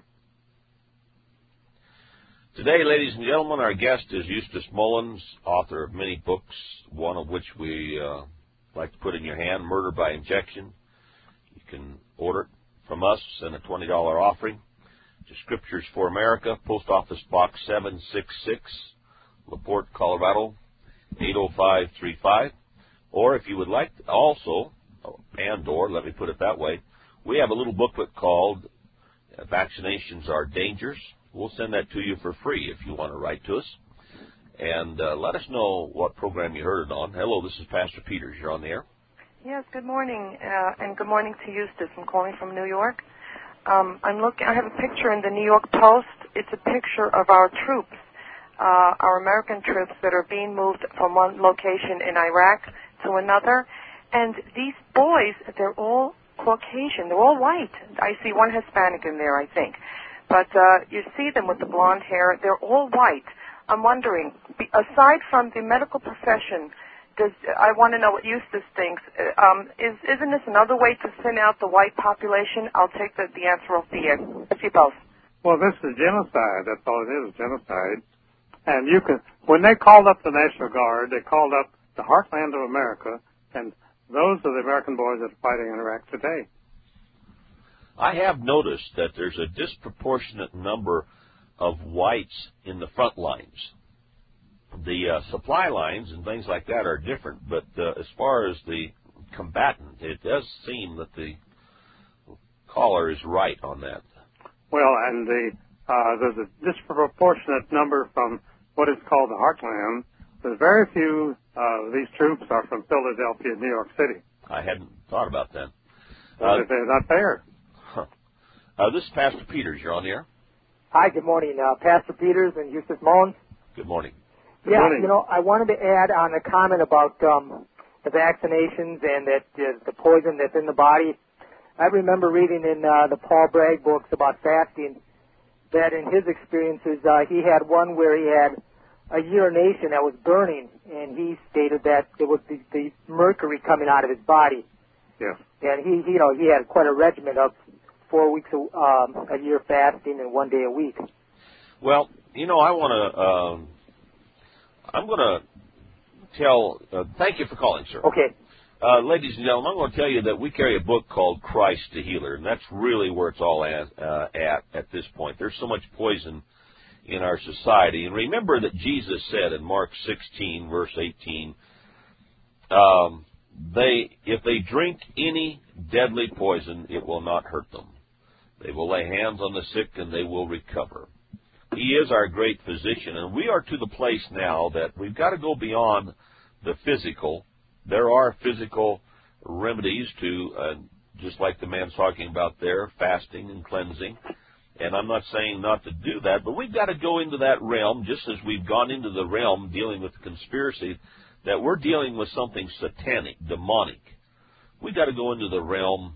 Today, ladies and gentlemen, our guest is Eustace Mullins, author of many books, one of which we uh, like to put in your hand, Murder by Injection. You can order it from us, send a twenty dollars offering to Scriptures for America, Post Office Box seven six six, LaPorte, Colorado, eight oh five three five. Or if you would like to also, and or, let me put it that way, we have a little booklet called Vaccinations Are Dangers. We'll send that to you for free if you want to write to us. And uh, let us know what program you heard it on. Hello, this is Pastor Peters. You're on the air. Yes, good morning, uh, and good morning to Eustace. I'm calling from New York. Um, I'm looking. I have a picture in the New York Post. It's a picture of our troops, uh, our American troops that are being moved from one location in Iraq to another. And these boys, they're all Caucasian. They're all white. I see one Hispanic in there, I think. But uh, you see them with the blonde hair. They're all white. I'm wondering, aside from the medical profession, does I want to know what Eustace thinks. Um, is, isn't this another way to thin out the white population? I'll take the, the answer off the air. See you both. Well, this is genocide. That's all it is, genocide. And you can, when they called up the National Guard, they called up the heartland of America, and those are the American boys that are fighting in Iraq today. I have noticed that there's a disproportionate number of whites in the front lines. The uh, supply lines and things like that are different, but uh, as far as the combatant, it does seem that the caller is right on that. Well, and the uh, there's a disproportionate number from what is called the heartland. There's very few uh, of these troops are from Philadelphia, New York City. I hadn't thought about that. Well, Uh, they're not there. huh. uh, this is Pastor Peters. You're on the air. Hi, good morning, uh, Pastor Peters and Eustace Mullins. Good morning. Good yeah, morning. you know, I wanted to add on a comment about um, the vaccinations and that uh, the poison that's in the body. I remember reading in uh, the Paul Bragg books about fasting that in his experiences uh, he had one where he had a urination that was burning, and he stated that it was the, the mercury coming out of his body. Yes. And he, you know, he had quite a regimen of four weeks a, um, a year fasting and one day a week. Well, you know, I want to. Um, I'm going to tell. Uh, thank you for calling, sir. Okay. Uh, ladies and gentlemen, I'm going to tell you that we carry a book called Christ the Healer, and that's really where it's all at, uh, at at this point. There's so much poison in our society. And remember that Jesus said in Mark sixteen, verse eighteen, um, they if they drink any deadly poison, it will not hurt them. They will lay hands on the sick, and they will recover. He is our great physician, and we are to the place now that we've got to go beyond the physical. There are physical remedies to, uh, just like the man's talking about there, fasting and cleansing. And I'm not saying not to do that, but we've got to go into that realm, just as we've gone into the realm dealing with conspiracy, that we're dealing with something satanic, demonic. We've got to go into the realm,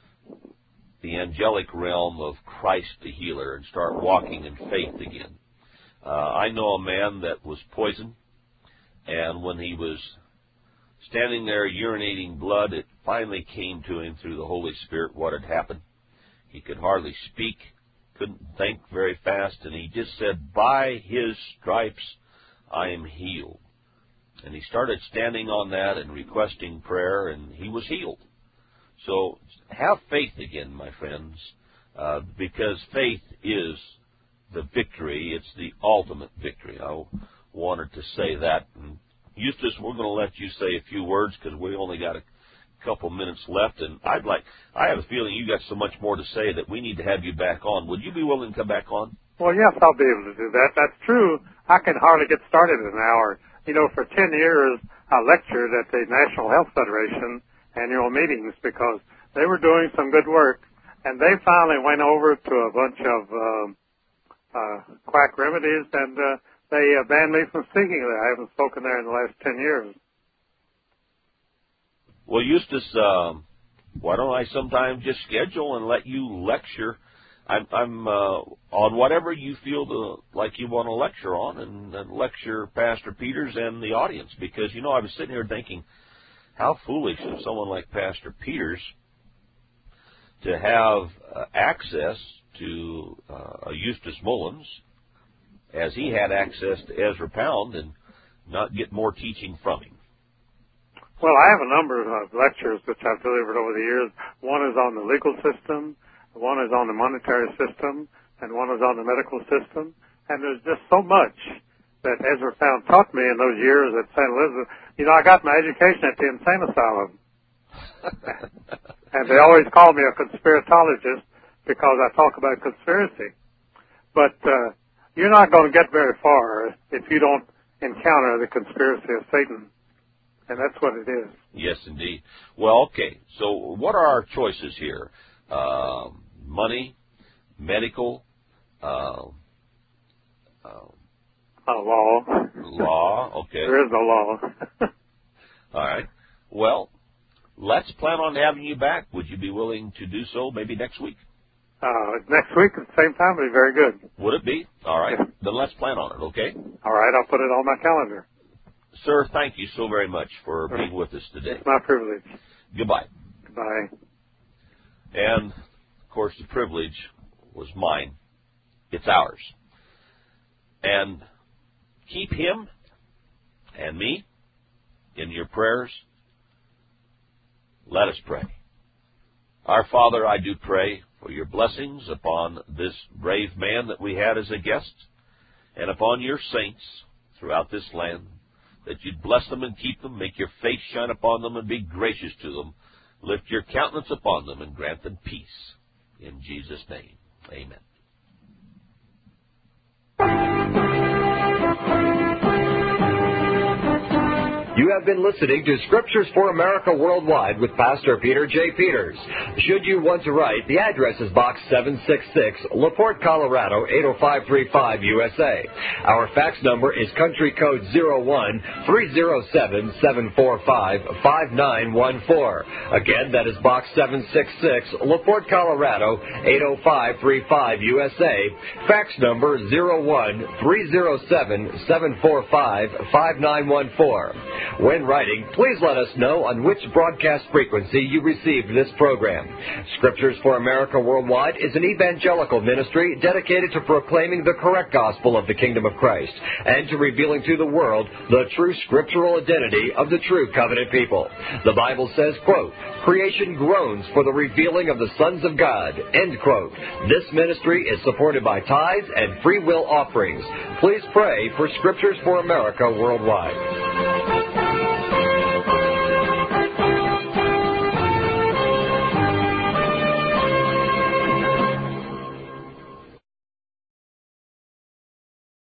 the angelic realm of Christ the Healer, and start walking in faith again. Uh, I know a man that was poisoned, and when he was standing there urinating blood, it finally came to him through the Holy Spirit what had happened. He could hardly speak, couldn't think very fast, and he just said, "By his stripes I am healed." And he started standing on that and requesting prayer, and he was healed. So have faith again, my friends, uh, because faith is the victory. It's the ultimate victory. I wanted to say that. And Eustace, we're going to let you say a few words because we only got a couple minutes left. And I'd like, I have a feeling you got so much more to say that we need to have you back on. Would you be willing to come back on? Well, yes, I'll be able to do that. That's true. I can hardly get started in an hour. You know, for ten years, I lectured at the National Health Federation, annual meetings because they were doing some good work, and they finally went over to a bunch of um, uh, quack remedies, and uh, they uh, banned me from speaking there. I haven't spoken there in the last ten years. Well, Eustace, um, why don't I sometime just schedule and let you lecture? I'm, I'm uh, on whatever you feel to, like you want to lecture on, and, and lecture Pastor Peters and the audience, because, you know, I was sitting here thinking, how foolish of someone like Pastor Peters to have uh, access to uh, Eustace Mullins, as he had access to Ezra Pound, and not get more teaching from him. Well, I have a number of lectures which I've delivered over the years. One is on the legal system, one is on the monetary system, and one is on the medical system. And there's just so much that Ezra Pound taught me in those years at Saint Elizabeth. You know, I got my education at the insane asylum. And they always call me a conspiratologist because I talk about conspiracy. But uh, you're not going to get very far if you don't encounter the conspiracy of Satan. And that's what it is. Yes, indeed. Well, okay. So what are our choices here? Uh, money, medical, uh, uh, uh, law. Law, okay. There is no law. All right. Well, let's plan on having you back. Would you be willing to do so maybe next week? Uh, next week at the same time would be very good. Would it be? All right. Yeah. Then let's plan on it, okay? All right. I'll put it on my calendar. Sir, thank you so very much for being with us today. It's my privilege. Goodbye. Goodbye. And, of course, the privilege was mine. It's ours. And keep him and me in your prayers. Let us pray. Our Father, I do pray for your blessings upon this brave man that we had as a guest, and upon your saints throughout this land, that you'd bless them and keep them, make your face shine upon them and be gracious to them, lift your countenance upon them and grant them peace. In Jesus' name, amen. You have been listening to Scriptures for America Worldwide with Pastor Peter J. Peters. Should you want to write, the address is Box seven sixty-six, LaPorte, Colorado, eight oh five three five, U S A. Our fax number is country code zero one three zero seven seven four five five nine one four. Again, that is Box seven sixty-six, LaPorte, Colorado, eight oh five three five, U S A. Fax number zero one three zero seven seven four five five nine one four. When writing, please let us know on which broadcast frequency you received this program. Scriptures for America Worldwide is an evangelical ministry dedicated to proclaiming the correct gospel of the kingdom of Christ and to revealing to the world the true scriptural identity of the true covenant people. The Bible says, quote, creation groans for the revealing of the sons of God, end quote. This ministry is supported by tithes and free will offerings. Please pray for Scriptures for America Worldwide.